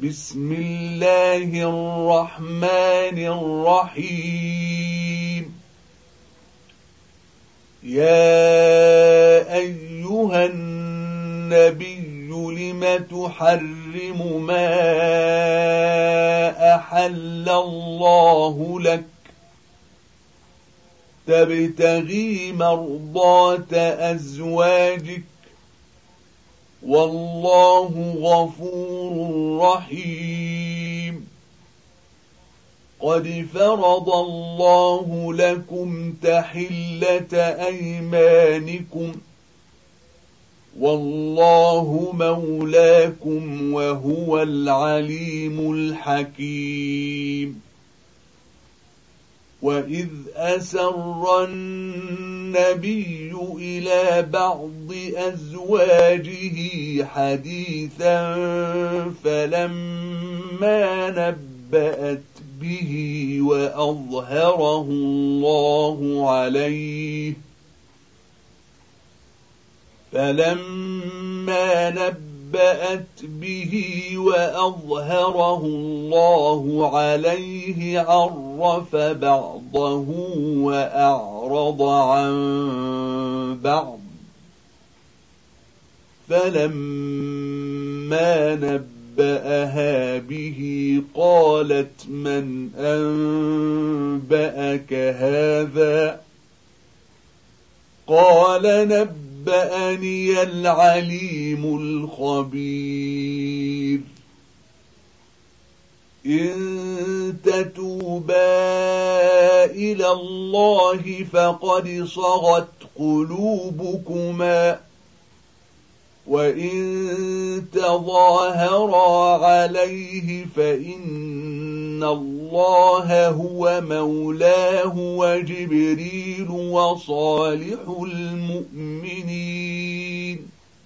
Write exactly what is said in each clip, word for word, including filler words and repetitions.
بسم الله الرحمن الرحيم يا أيها النبي لم تحرم ما أحل الله لك تبتغي مرضات أزواجك والله غفور رحيم قد فرض الله لكم تحلة أيمانكم والله مولاكم وهو العليم الحكيم وإذ أسر النبي إلى بعض أزواجه حديثا فلما نبأت به وأظهره الله عليه فلما نبأت به وأظهره الله عليه عرف بعضه وأعرض عن بعض فلما نبأها به قالت من أنبأك هذا قال نبأني العليم الخبير إن تتوبا إلى الله فقد صغت قلوبكما وإن تظاهرا عليه فإن الله هو مولاه وجبريل وصالح المؤمنين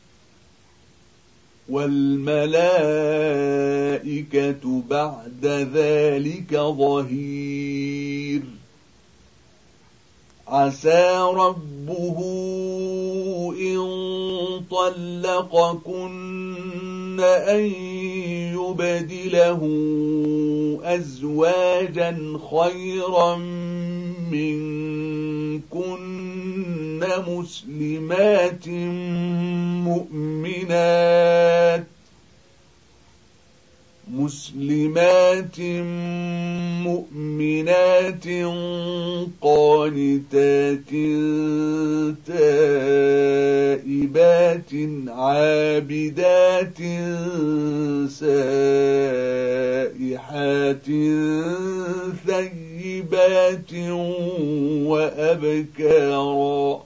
والملائكة بعد ذلك ظهير عسى ربه إن طلقكن أن يبدله أزواجا خيرا منكن مسلمات مؤمنات مسلمات مؤمنات قانتات تائبات عابدات سائحات ثيبات وأبكارا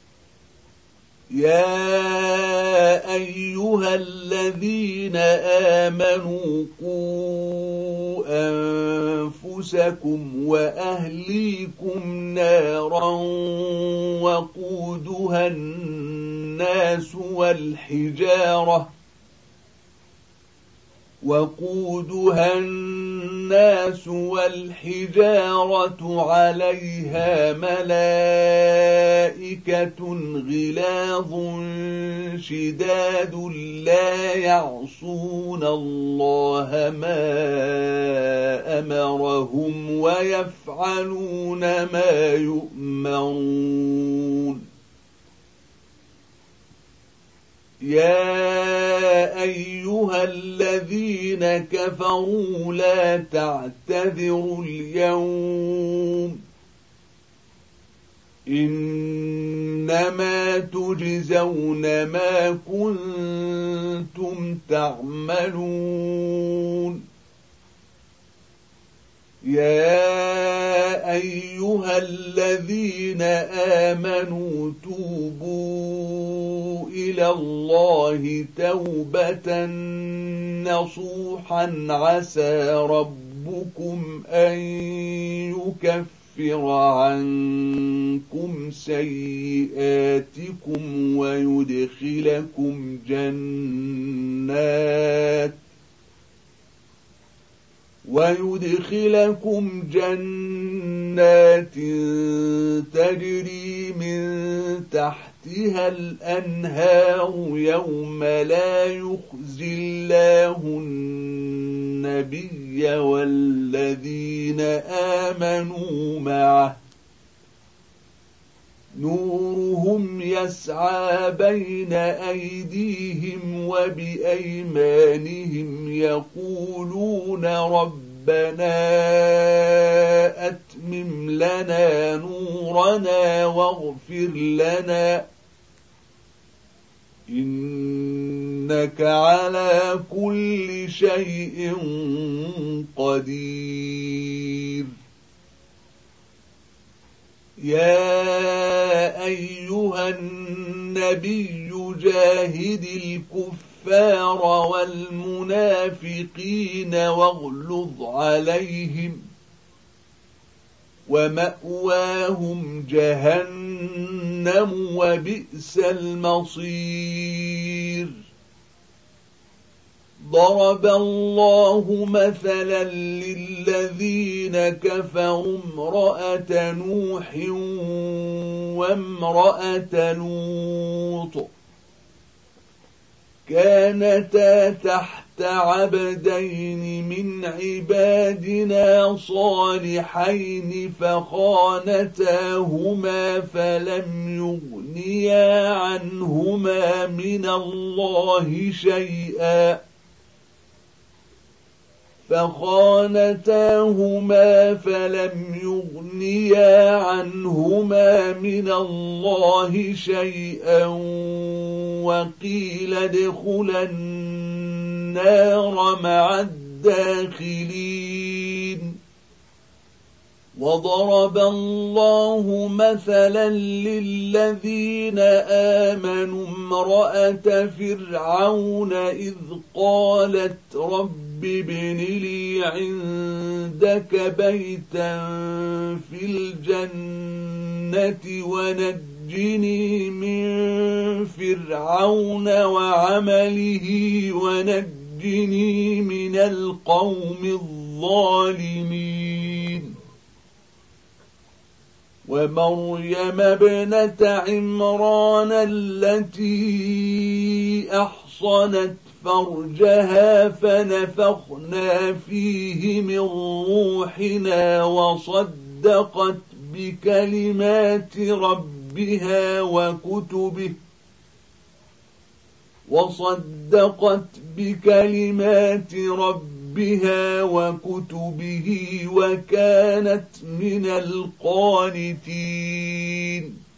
يا أيها الذين آمنوا قوا أنفسكم وأهليكم نارا وقودها الناس والحجارة وقودها الناس والحجارة عليها ملائكة غلاظ شداد لا يعصون الله ما أمرهم ويفعلون ما يؤمرون يا أيها الذين كفروا لا تعتذروا اليوم إنما تجزون ما كنتم تعملون يا أيها الذين آمنوا توبوا إلى الله توبة نصوحا عسى ربكم أن يكفر عنكم سيئاتكم ويدخلكم جنات ويدخلكم جنات تجري من تحتها الأنهار يوم لا يخزي الله النبي والذين آمنوا معه نورهم يسعى بين أيديهم وبأيمانهم يقولون ربنا أتمم لنا نورنا واغفر لنا إنك على كل شيء قدير. يا أيها النبي جاهد الكفار والمنافقين واغلظ عليهم ومأواهم جهنم وبئس المصير. ضرب الله مثلا للذين كفروا امرأة نوح وامرأة لوط كانتا تحت عبدين من عبادنا صالحين فخانتاهما فلم يغنيا عنهما من الله شيئا فخانتاهما فلم يغنيا عنهما من الله شيئا وقيل ادخلا النار مع الداخلين. وضرب الله مثلا للذين آمنوا امرأة فرعون إذ قالت رب ابن لي عندك بيتا في الجنة ونجني من فرعون وعمله ونجني من القوم الظالمين. ومريم ابنة عمران التي أحصنت فرجها فنفخنا فيه من روحنا وصدقت بكلمات ربها وكتبه وصدقت بكلمات ربها وكتبه وكانت من القانتين.